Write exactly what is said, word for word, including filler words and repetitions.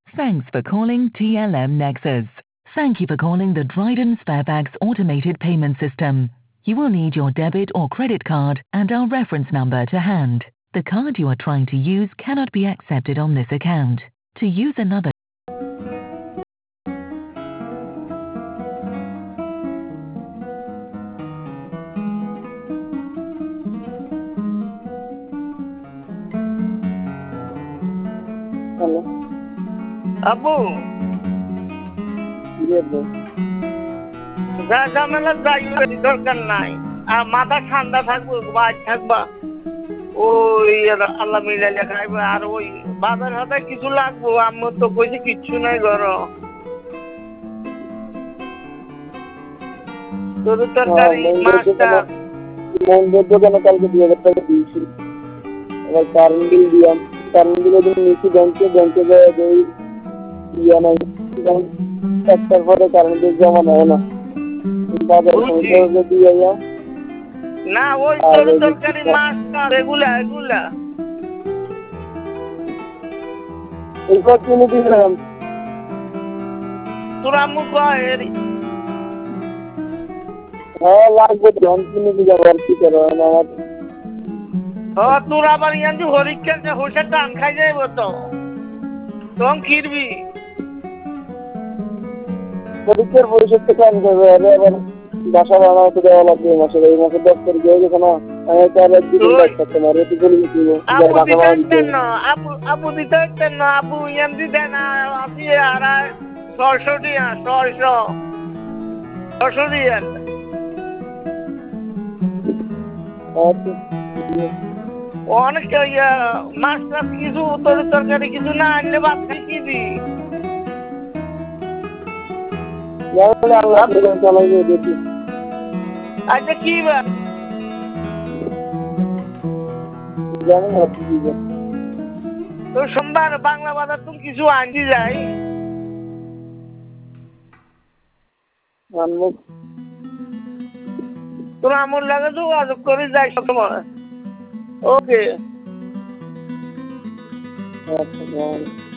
Thanks for calling T L M Nexus. Thank you for calling the Dryden Sparebags automated payment system. You will need your debit or credit card and our reference number to hand. The card you are trying to use cannot be accepted on this account. To use another hello, আব্বু জি আব্বু। যা ঝামেলা যাই বেশি দরকার নাই। আর মাথা ঠান্ডা থাকবো, বাজ থাকবা, ওই আল্লাহ মিলাইলে খাইবে। আর ওই বাজার হাতে কিছু লাগবো, আম্মু তো কইছে কিচ্ছু নাই ঘর। গরু তরকারি, মাছটা মন্দির দোকানে কালকে দুই হাজার টাকা দিয়েছি। এবার কারেন্ট বিল দিলাম, কারেন্ট বিল ওদিন নিয়েছি ব্যাংকে, ব্যাংকে যায় ওই ইয়া নাই, একটার পরে কারেন্ট বিল জমা নেয় না। বাজার সমস্যা দিয়ে যা না, ওই গরু তরকারি, মাছটা এগুলা এগুলা এরপর কিনে দিলাম। তোর আম্মু কয় হ্যাঁ লাগবে, ধান কিনে দিয়ে যাবো আর কি করবো আমার। ও তোর আবার ইয়ান যে হরিকের হোসের টান খাই যাইব তো, তখন কিরবি পরীক্ষার পরিষদ থেকে আনতে হবে। আবার বাসা ভাড়া হতে দেওয়া লাগবে এই মাসে, এই মাসে দশ তারিখ হয়ে গেছে না। আমি তার একদিন ব্যাগ থাকতে পারি, এটি বলে দিচ্ছি আপু বাসা ভাড়া দিতে দিতে না, আপু আপু দিতে না, আপু ইয়ান দিতে না। আপনি আর ছয়শো দিয়া, ছয়শো ছয়শো দিয়েন। অনেক ইয়া মাছ টাছ কিছু তরি তরকারি কিছু না আনলে ভাত খাই কি দি। আচ্ছা কি তো সোমবার বাংলা বাজার তুমি কিছু আনছি যাই, তোর আমার লাগে যোগাযোগ করে যাই সবসময়। ওকে। আচ্ছা।